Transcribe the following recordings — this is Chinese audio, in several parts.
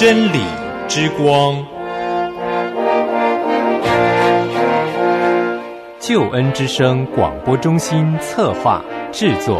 真理之光， 救恩之声广播中心策划制作。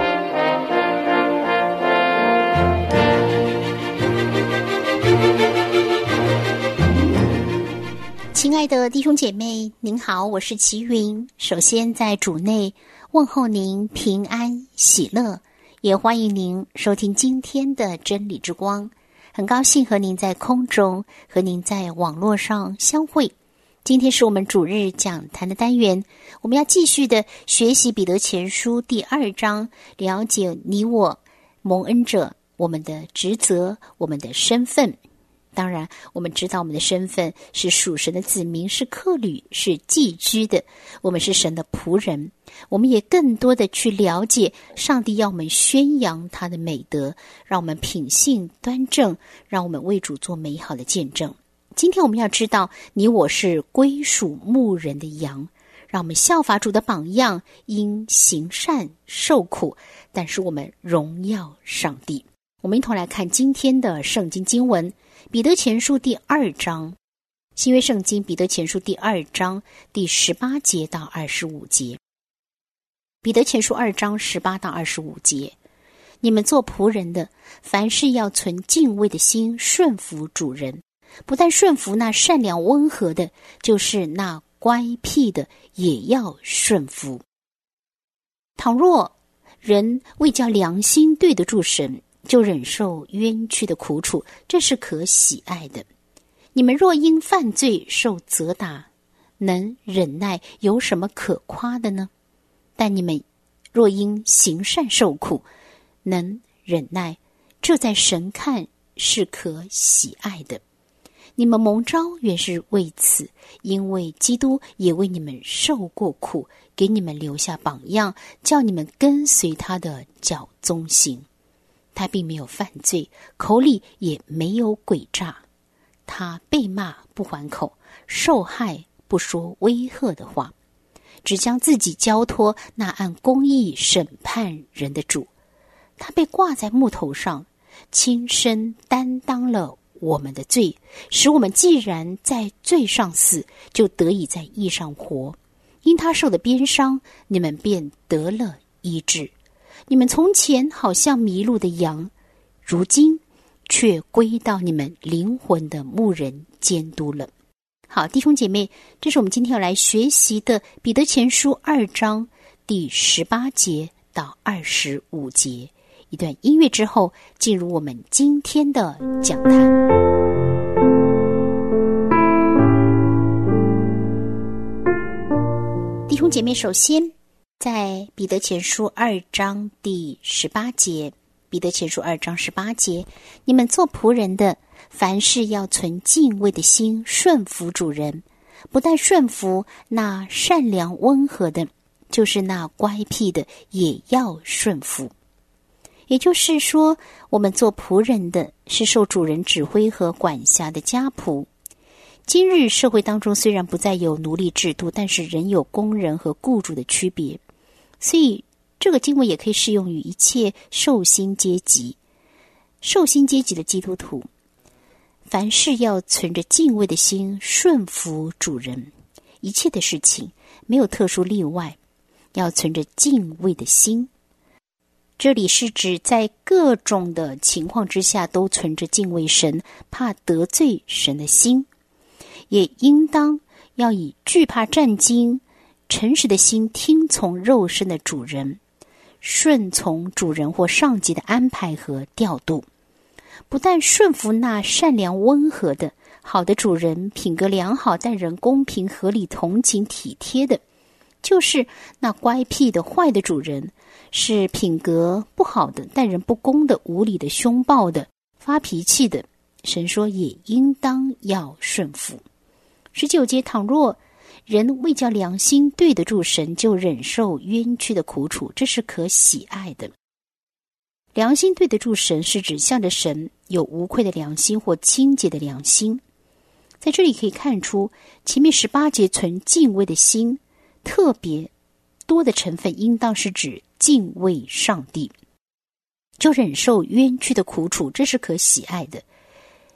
亲爱的弟兄姐妹，您好，我是齐云。首先在主内问候您平安喜乐，也欢迎您收听今天的真理之光。很高兴和您在空中，和您在网络上相会。今天是我们主日讲坛的单元，我们要继续的学习彼得前书第2章，了解你我蒙恩者，我们的职责，我们的身份。当然我们知道我们的身份是属神的子民，是客旅，是寄居的，我们是神的仆人。我们也更多的去了解上帝要我们宣扬他的美德，让我们品性端正，让我们为主做美好的见证。今天我们要知道你我是归属牧人的羊，让我们效法主的榜样，因行善受苦，但是我们荣耀上帝。我们一同来看今天的圣经经文，彼得前书第2章，新约圣经彼得前书第2章第18节到25节。彼得前书2章18到25节，你们做仆人的，凡事要存敬畏的心，顺服主人，不但顺服那善良温和的，就是那乖僻的也要顺服。倘若人为叫良心对得住神，就忍受冤屈的苦楚，这是可喜爱的。你们若因犯罪受责打，能忍耐，有什么可夸的呢？但你们若因行善受苦，能忍耐，这在神看是可喜爱的。你们蒙召原是为此，因为基督也为你们受过苦，给你们留下榜样，叫你们跟随他的脚踪行。他并没有犯罪，口里也没有诡诈。他被骂不还口，受害不说威吓的话，只将自己交托那按公义审判人的主。他被挂在木头上，亲身担当了我们的罪，使我们既然在罪上死，就得以在义上活。因他受的鞭伤，你们便得了医治。你们从前好像迷路的羊，如今却归到你们灵魂的牧人监督了。好，弟兄姐妹，这是我们今天要来学习的彼得前书2章第18节到25节。一段音乐之后，进入我们今天的讲坛。弟兄姐妹，首先在彼得前书2章第18节，彼得前书2章18节，你们做仆人的，凡事要存敬畏的心，顺服主人，不但顺服那善良温和的，就是那乖僻的也要顺服。也就是说，我们做仆人的是受主人指挥和管辖的家仆。今日社会当中虽然不再有奴隶制度，但是仍有工人和雇主的区别，所以这个经文也可以适用于一切受薪阶级。受薪阶级的基督徒，凡事要存着敬畏的心，顺服主人，一切的事情没有特殊例外，要存着敬畏的心。这里是指在各种的情况之下都存着敬畏神，怕得罪神的心，也应当要以惧怕战兢、诚实的心听从肉身的主人，顺从主人或上级的安排和调度。不但顺服那善良温和的好的主人，品格良好、待人公平、合理、同情、体贴的，就是那乖僻的坏的主人，是品格不好的、待人不公的、无理的、凶暴的、发脾气的，神说也应当要顺服。19节，倘若人为叫良心对得住神，就忍受冤屈的苦楚，这是可喜爱的。良心对得住神，是指向着神有无愧的良心或清洁的良心。在这里可以看出，前面18节存敬畏的心，特别多的成分应当是指敬畏上帝，就忍受冤屈的苦楚，这是可喜爱的。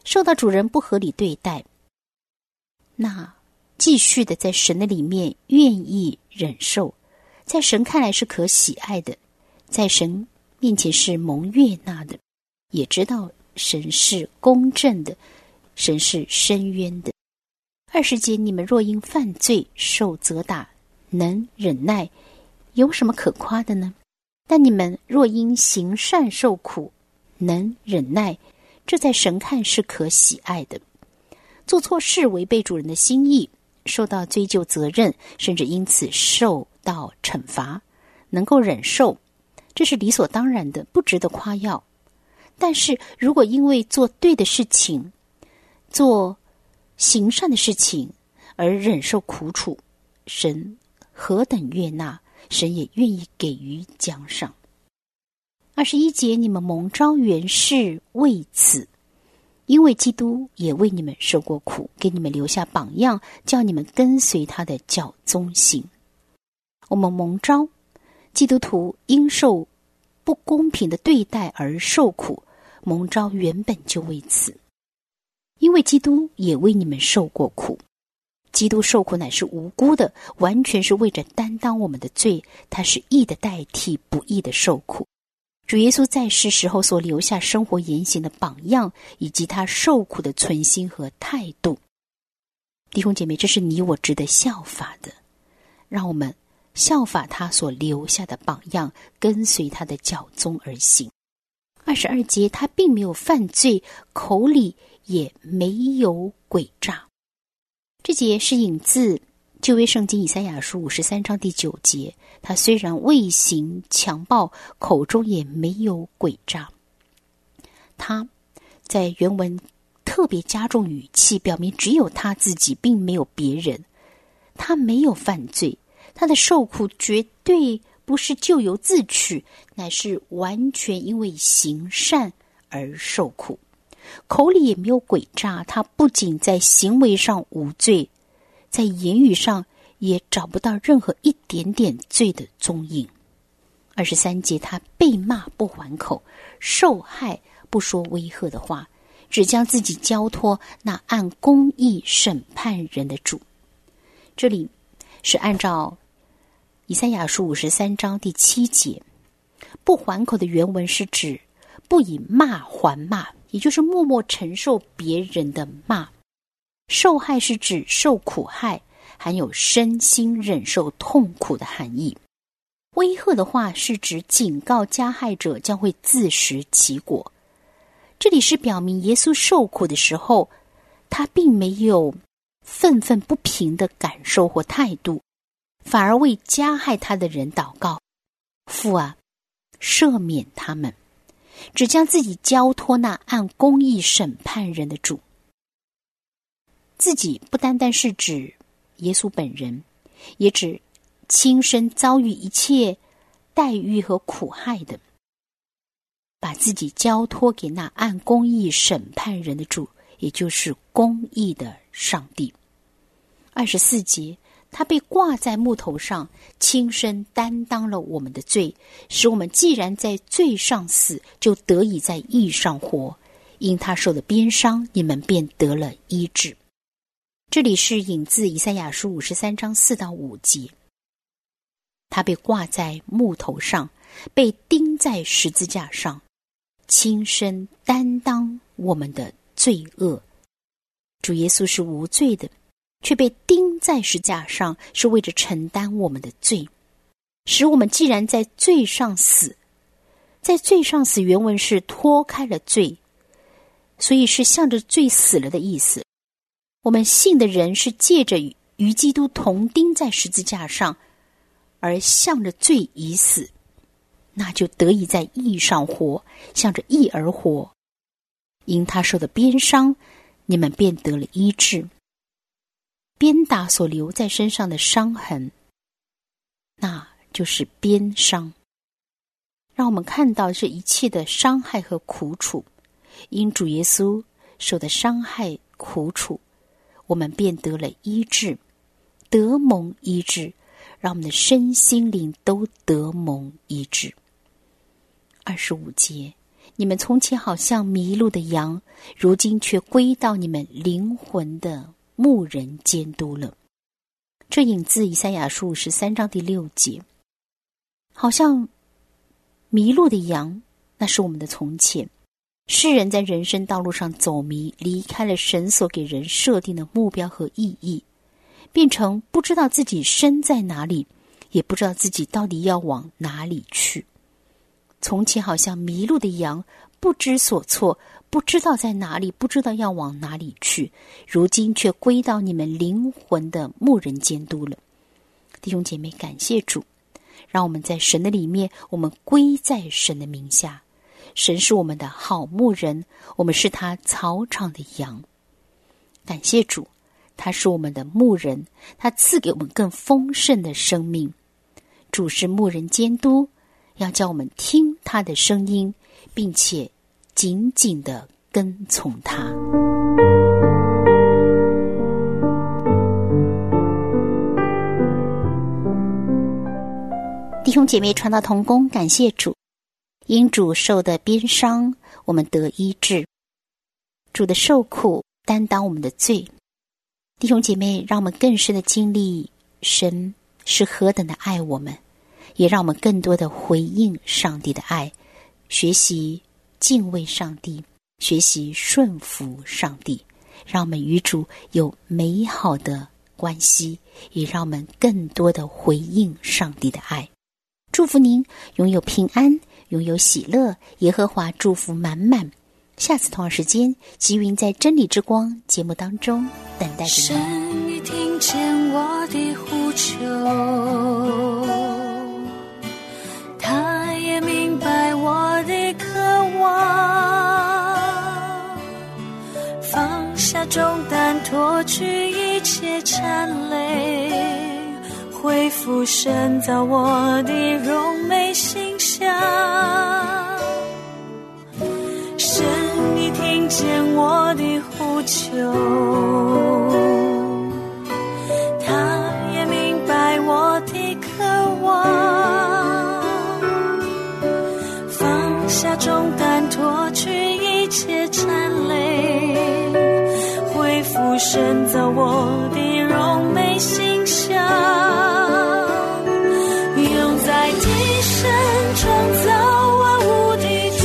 受到主人不合理对待，那继续的在神的里面愿意忍受，在神看来是可喜爱的，在神面前是蒙悦纳的，也知道神是公正的，神是深渊的。20节，你们若因犯罪受责打，能忍耐，有什么可夸的呢？但你们若因行善受苦，能忍耐，这在神看是可喜爱的。做错事违背主人的心意，受到追究责任，甚至因此受到惩罚，能够忍受，这是理所当然的，不值得夸耀。但是如果因为做对的事情，做行善的事情而忍受苦楚，神何等悦纳，神也愿意给予奖赏。21节，你们蒙召原是为此，因为基督也为你们受过苦，给你们留下榜样，叫你们跟随他的脚踪行。我们蒙召，基督徒因受不公平的对待而受苦，蒙召原本就为此，因为基督也为你们受过苦。基督受苦乃是无辜的，完全是为着担当我们的罪，他是义的代替不义的受苦。主耶稣在世时候所留下生活言行的榜样，以及他受苦的存心和态度，弟兄姐妹，这是你我值得效法的，让我们效法他所留下的榜样，跟随他的脚踪而行。22节，他并没有犯罪，口里也没有诡诈。这节是引自旧约圣经以赛亚书53章第9节，他虽然未行强暴，口中也没有诡诈。他在原文特别加重语气，表明只有他自己，并没有别人。他没有犯罪，他的受苦绝对不是咎由自取，乃是完全因为行善而受苦。口里也没有诡诈，他不仅在行为上无罪，在言语上也找不到任何一点点罪的踪影。23节，他被骂不还口，受害不说威吓的话，只将自己交托那按公义审判人的主。这里是按照以赛亚书53章第7节，不还口的原文是指不以骂还骂，也就是默默承受别人的骂。受害是指受苦害，含有身心忍受痛苦的含义。威吓的话是指警告加害者将会自食其果。这里是表明耶稣受苦的时候，他并没有愤愤不平的感受或态度，反而为加害他的人祷告，父啊，赦免他们，只将自己交托那按公义审判人的主。自己不单单是指耶稣本人，也指亲身遭遇一切待遇和苦害的，把自己交托给那按公义审判人的主，也就是公义的上帝。24节，他被挂在木头上，亲身担当了我们的罪，使我们既然在罪上死，就得以在义上活。因他受了鞭伤，你们便得了医治。这里是引自以赛亚书53章4到5节。他被挂在木头上，被钉在十字架上，亲身担当我们的罪恶。主耶稣是无罪的，却被钉在十字架上，是为着承担我们的罪，使我们既然在罪上死，在罪上死原文是脱开了罪，所以是向着罪死了的意思。我们信的人是借着与基督同钉在十字架上，而向着罪已死，那就得以在义上活，向着义而活。因他受的鞭伤，你们便得了医治。鞭打所留在身上的伤痕，那就是鞭伤。让我们看到这一切的伤害和苦楚，因主耶稣受的伤害苦楚，我们便得了医治，得蒙医治，让我们的身心灵都得蒙医治。25节， 你们从前好像迷路的羊，如今却归到你们灵魂的牧人监督了。这引自以赛亚书53章第6节。好像迷路的羊，那是我们的从前。世人在人生道路上走迷，离开了神所给人设定的目标和意义，变成不知道自己身在哪里，也不知道自己到底要往哪里去。从前好像迷路的羊，不知所措，不知道在哪里，不知道要往哪里去，如今却归到你们灵魂的牧人监督了。弟兄姐妹，感谢主，让我们在神的里面，我们归在神的名下。神是我们的好牧人，我们是他草场的羊。感谢主，他是我们的牧人，他赐给我们更丰盛的生命。主是牧人监督，要叫我们听他的声音，并且紧紧地跟从他。弟兄姐妹，传道同工，感谢主，因主受的鞭伤，我们得医治。主的受苦担当我们的罪。弟兄姐妹，让我们更深的经历神是何等的爱我们，也让我们更多的回应上帝的爱，学习敬畏上帝，学习顺服上帝，让我们与主有美好的关系，也让我们更多的回应上帝的爱。祝福您拥有平安，拥有喜乐，耶和华祝福满满。下次同样时间，吉云在真理之光节目当中等待着你。 神已听见我的呼求，他也明白我的渴望，放下重担，脱去一切缠累，恢复神造我的荣美形象。神已听见我的呼求，他也明白我的渴望，放下重担，脱去一切缠累，恢复神造我的荣美形象。用在地神创造万物的主，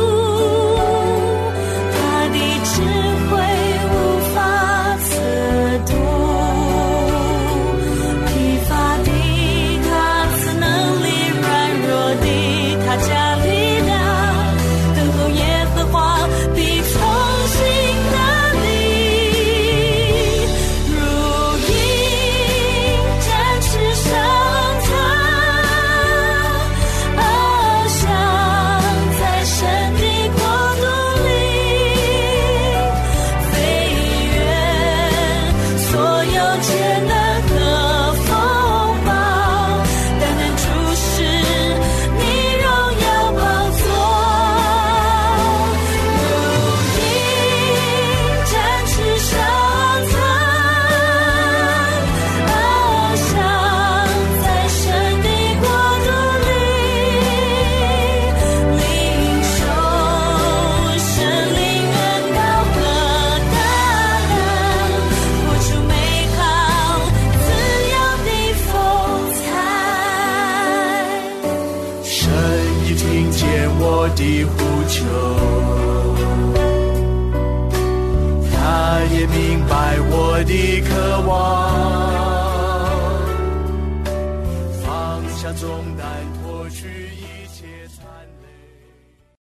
他的智慧无法测度，疲乏的他赐能力，软弱的他加力量，等候耶和华必重新得力，如鹰展翅上腾，翱翔在神的国度里，飞越所有艰难和风暴，单单注视你荣耀宝座，如鹰展翅上腾，翱翔在神的国度里，领受神灵恩膏和大能，活出美好自由的风采。 神已听见我的呼求，他也明白我的渴望，放下重担，脱去一